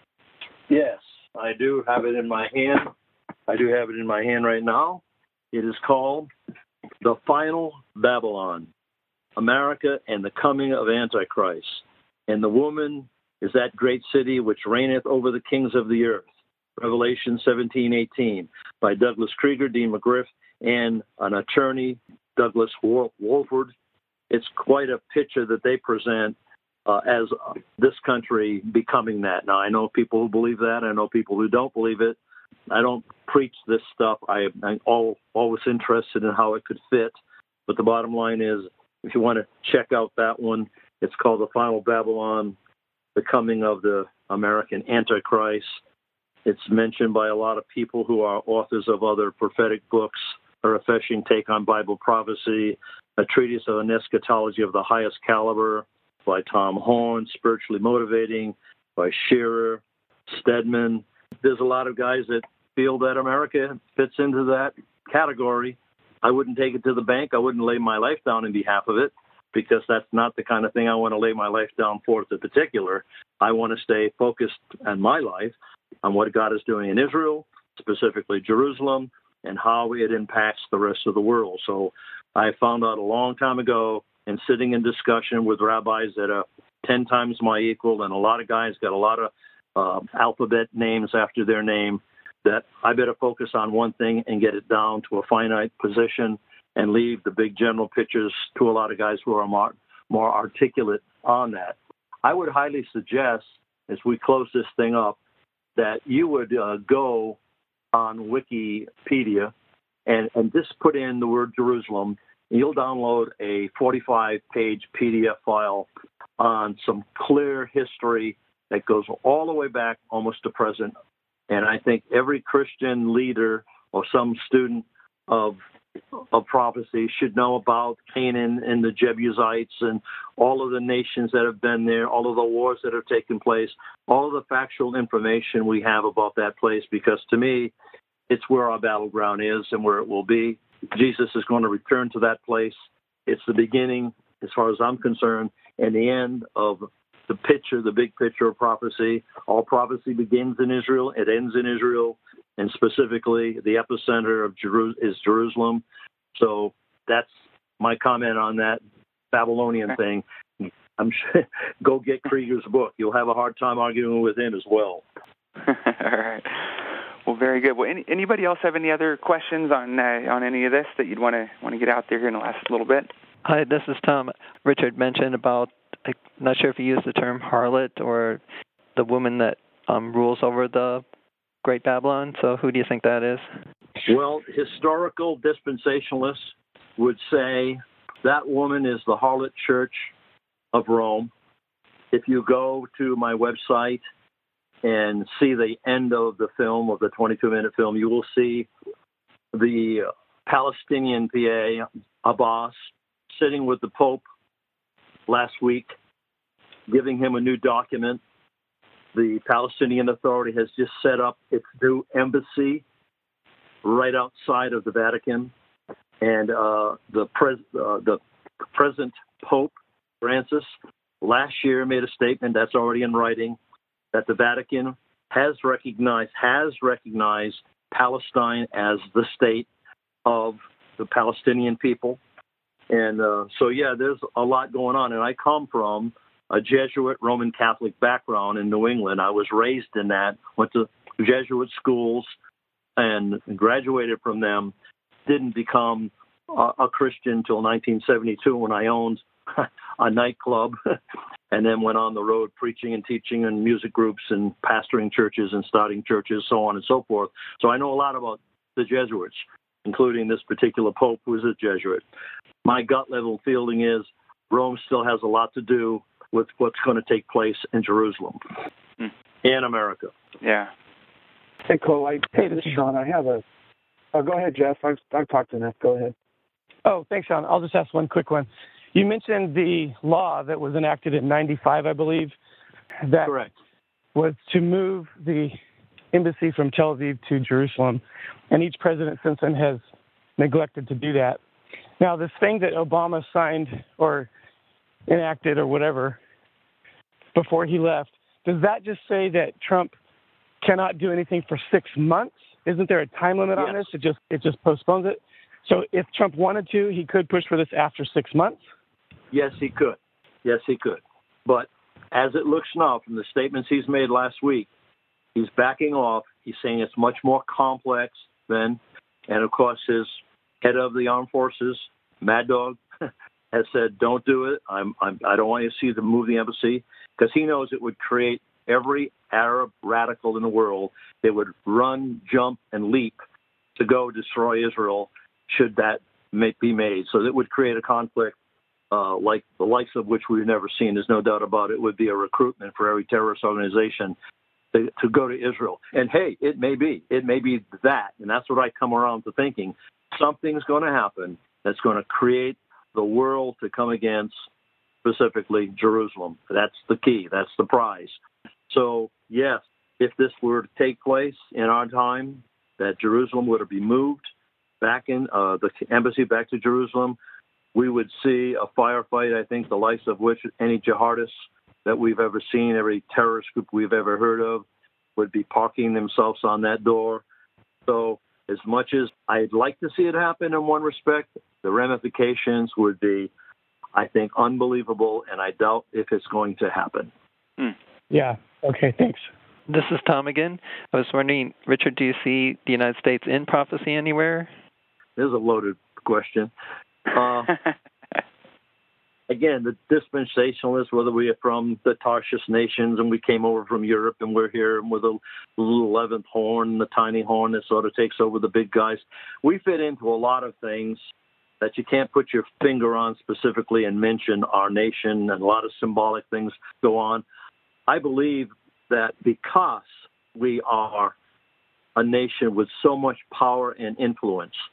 Yes, I do have it in my hand. I do have it in my hand right now. It is called The Final Babylon, America and the Coming of Antichrist. And the woman is that great city which reigneth over the kings of the earth. Revelation seventeen eighteen by Douglas Krieger, Dean McGriff, and an attorney, Douglas Wolford. It's quite a picture that they present uh, as uh, this country becoming that. Now, I know people who believe that. I know people who don't believe it. I don't preach this stuff. I, I'm all, always interested in how it could fit. But the bottom line is, if you want to check out that one, it's called The Final Babylon, the Coming of the American Antichrist. It's mentioned by a lot of people who are authors of other prophetic books, A Refreshing Take on Bible Prophecy, A Treatise of an Eschatology of the Highest Caliber by Tom Horn, Spiritually Motivating by Shearer, Stedman. There's a lot of guys that feel that America fits into that category. I wouldn't take it to the bank. I wouldn't lay my life down in behalf of it, because that's not the kind of thing I want to lay my life down for in particular. I want to stay focused on my life on what God is doing in Israel, specifically Jerusalem, and how it impacts the rest of the world. So I found out a long time ago, and sitting in discussion with rabbis that are ten times my equal, and a lot of guys got a lot of uh, alphabet names after their name, that I better focus on one thing and get it down to a finite position and leave the big general pictures to a lot of guys who are more, more articulate on that. I would highly suggest, as we close this thing up, that you would uh, go on Wikipedia and, and just put in the word Jerusalem. You'll download a forty-five page P D F file on some clear history that goes all the way back almost to present. And I think every Christian leader or some student of of prophecy should know about Canaan and the Jebusites and all of the nations that have been there, all of the wars that have taken place, all of the factual information we have about that place, because to me, it's where our battleground is and where it will be. Jesus is going to return to that place. It's the beginning, as far as I'm concerned, and the end of the picture, the big picture of prophecy. All prophecy begins in Israel. It ends in Israel. And specifically, the epicenter of Jeru- is Jerusalem. So that's my comment on that Babylonian thing. I'm sure, go get Krieger's book. You'll have a hard time arguing with him as well. All right. Well, very good. Well, any, anybody else have any other questions on uh, on any of this that you'd want to want to get out there here in the last little bit? Hi, this is Tom. Richard mentioned about, I'm not sure if he used the term harlot or the woman that um, rules over the Great Babylon. So who do you think that is? Well, historical dispensationalists would say that woman is the harlot church of Rome. If you go to my website and see the end of the film, of the twenty-two minute film, you will see the Palestinian P A, Abbas, sitting with the Pope last week, giving him a new document. The Palestinian Authority has just set up its new embassy right outside of the Vatican. And uh, the, pres- uh, the present Pope, Francis, last year made a statement that's already in writing that the Vatican has recognized, has recognized Palestine as the state of the Palestinian people. And uh, so, yeah, there's a lot going on. And I come from a Jesuit Roman Catholic background in New England. I was raised in that, went to Jesuit schools and graduated from them. Didn't become a, a Christian until nineteen seventy-two when I owned a nightclub and then went on the road preaching and teaching in music groups and pastoring churches and starting churches, so on and so forth. So I know a lot about the Jesuits, including this particular Pope who is a Jesuit. My gut level feeling is Rome still has a lot to do with what's going to take place in Jerusalem hmm. and America. Yeah. Hey, Cole. I, hey, this is Sean. I have a. Oh, go ahead, Jeff. I've, I've talked enough. Go ahead. Oh, thanks, Sean. I'll just ask one quick one. You mentioned the law that was enacted in ninety-five, I believe, that Correct. was to move the embassy from Tel Aviv to Jerusalem, and each president since then has neglected to do that. Now, this thing that Obama signed or enacted or whatever before he left, does that just say that Trump cannot do anything for six months? Isn't there a time limit yes. on this? It just it just postpones it. So if Trump wanted to, he could push for this after six months? Yes, he could. Yes, he could. But as it looks now from the statements he's made last week, he's backing off. He's saying it's much more complex than, and of course his head of the armed forces, Mad Dog, has said, don't do it. I'm, I'm, I don't want you to see them move the embassy, because he knows it would create every Arab radical in the world. They would run, jump, and leap to go destroy Israel should that make, be made. So it would create a conflict uh, like the likes of which we've never seen. There's no doubt about it. It would be a recruitment for every terrorist organization to, to go to Israel. And, hey, it may be. It may be that. And that's what I come around to thinking. Something's going to happen that's going to create the world to come against, specifically Jerusalem. That's the key. That's the prize. So, yes, if this were to take place in our time, that Jerusalem were to be moved back in, uh, the embassy back to Jerusalem, we would see a firefight, I think, the likes of which any jihadists that we've ever seen, every terrorist group we've ever heard of, would be parking themselves on that door. So as much as I'd like to see it happen in one respect, the ramifications would be, I think, unbelievable, and I doubt if it's going to happen. Hmm. Yeah. Okay, thanks. This is Tom again. I was wondering, Richard, do you see the United States in prophecy anywhere? This is a loaded question. Uh, again, the dispensationalists, whether we are from the Tarshish nations and we came over from Europe and we're here with a little eleventh horn, the tiny horn that sort of takes over the big guys, we fit into a lot of things that you can't put your finger on specifically and mention our nation, and a lot of symbolic things go on. I believe that because we are a nation with so much power and influence,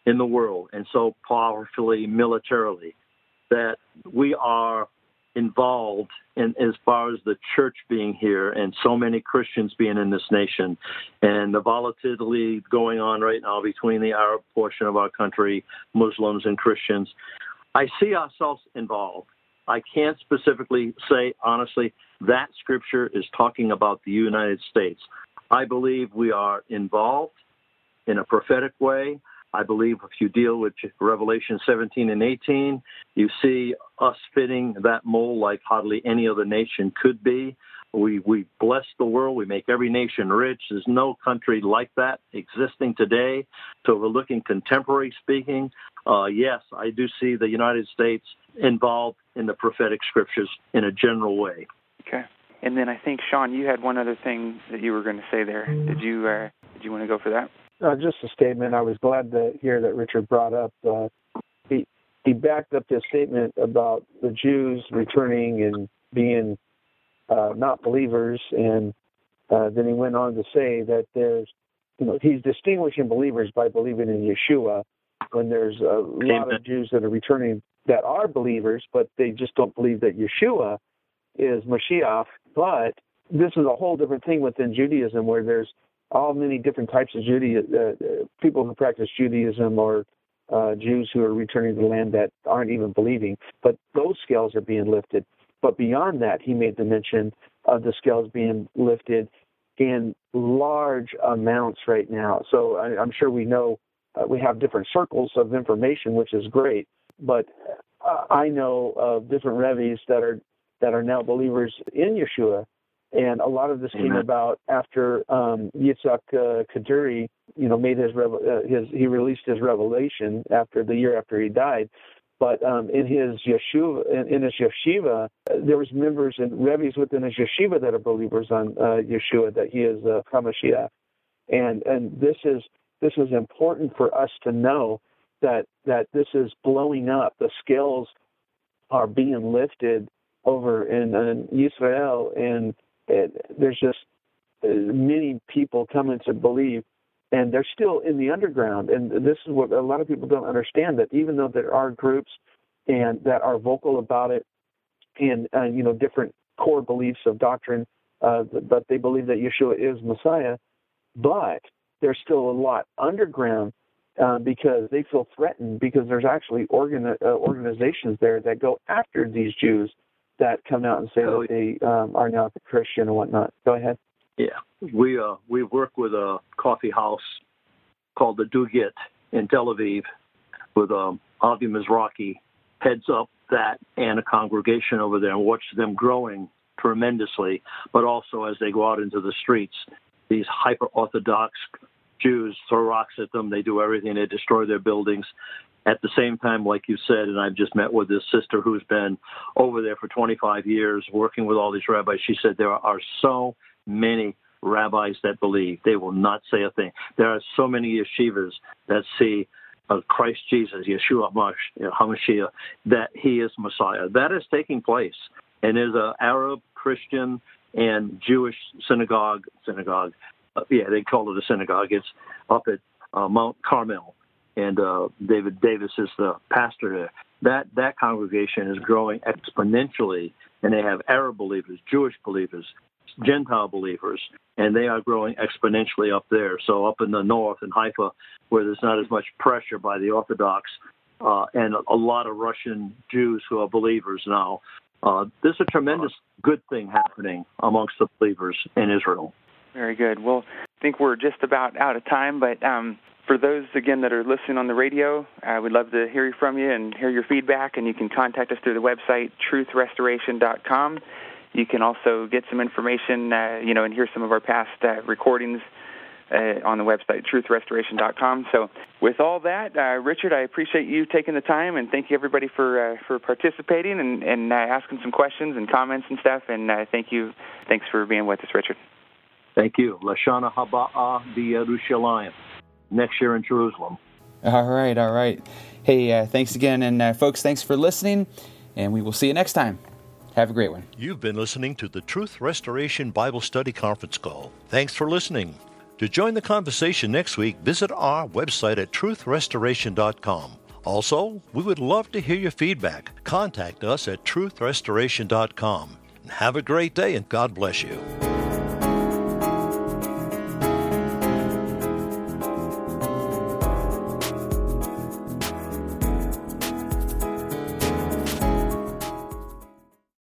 in the world and so powerfully militarily that we are involved in as far as the church being here and so many Christians being in this nation and the volatility going on right now between the Arab portion of our country, Muslims and Christians. I see ourselves involved. I can't specifically say, honestly, that scripture is talking about the United States. I believe we are involved in a prophetic way. I believe if you deal with Revelation seventeen and eighteen, you see us fitting that mold like hardly any other nation could be. We we bless the world. We make every nation rich. There's no country like that existing today. So we're looking contemporary speaking. Uh, yes, I do see the United States involved in the prophetic scriptures in a general way. Okay. And then I think, Sean, you had one other thing that you were going to say there. Did you uh, did you want to go for that? Uh, just a statement. I was glad to hear that Richard brought up. Uh, he he backed up his statement about the Jews returning and being uh, not believers, and uh, then he went on to say that there's, you know, he's distinguishing believers by believing in Yeshua, when there's a lot Amen. of Jews that are returning that are believers, but they just don't believe that Yeshua is Mashiach. But this is a whole different thing within Judaism, where there's all many different types of Judaism, uh, people who practice Judaism or uh, Jews who are returning to the land that aren't even believing. But those scales are being lifted. But beyond that, he made the mention of the scales being lifted in large amounts right now. So I, I'm sure we know uh, we have different circles of information, which is great. But uh, I know of different Rebbe's that are that are now believers in Yeshua. And a lot of this Amen. Came about after um, Yitzhak uh, Kaduri, you know, made his, uh, his he released his revelation after the year after he died. But um, in his yeshiva, in, in his yeshiva, uh, there was members and Rebbe's within his yeshiva that are believers on uh, Yeshua, that he is uh, HaMashiach. And and this is this is important for us to know that that this is blowing up. The scales are being lifted over in, in Israel, and And there's just many people coming to believe, and they're still in the underground. And this is what a lot of people don't understand, that even though there are groups and that are vocal about it and, uh, you know, different core beliefs of doctrine, uh, but they believe that Yeshua is Messiah, but there's still a lot underground uh, because they feel threatened, because there's actually organ- uh, organizations there that go after these Jews that come out and say oh, that they um, are now Christian and whatnot. Go ahead. Yeah, we uh, we work with a coffee house called the Dugit in Tel Aviv, with um, Avi Mizrahi heads up that and a congregation over there, and watch them growing tremendously. But also as they go out into the streets, these hyper-Orthodox Jews throw rocks at them. They do everything. They destroy their buildings. At the same time, like you said, and I've just met with this sister who's been over there for twenty-five years working with all these rabbis. She said there are so many rabbis that believe. They will not say a thing. There are so many yeshivas that see uh, Christ Jesus, Yeshua HaMashiach, that he is Messiah. That is taking place. And there's an Arab, Christian, and Jewish synagogue. Synagogue, uh, yeah, they call it a synagogue. It's up at uh, Mount Carmel. And uh, David Davis is the pastor there. That that congregation is growing exponentially, and they have Arab believers, Jewish believers, Gentile believers, and they are growing exponentially up there. So up in the north, in Haifa, where there's not as much pressure by the Orthodox, uh, and a lot of Russian Jews who are believers now, uh, there's a tremendous good thing happening amongst the believers in Israel. Very good. Well, I think we're just about out of time, but um, for those, again, that are listening on the radio, uh, we'd love to hear from you and hear your feedback, and you can contact us through the website, truth restoration dot com. You can also get some information, uh, you know, and hear some of our past uh, recordings uh, on the website, truth restoration dot com. So with all that, uh, Richard, I appreciate you taking the time, and thank you, everybody, for uh, for participating and, and uh, asking some questions and comments and stuff, and uh, thank you. Thanks for being with us, Richard. Thank you. Lashana Haba'ah B'Yerushalayim. Next year in Jerusalem. All right, all right. Hey, uh, thanks again, and uh, folks, thanks for listening, and we will see you next time. Have a great one. You've been listening to the Truth Restoration Bible Study Conference Call. Thanks for listening. To join the conversation next week, visit our website at truth restoration dot com. Also, we would love to hear your feedback. Contact us at truth restoration dot com. Have a great day and God bless you.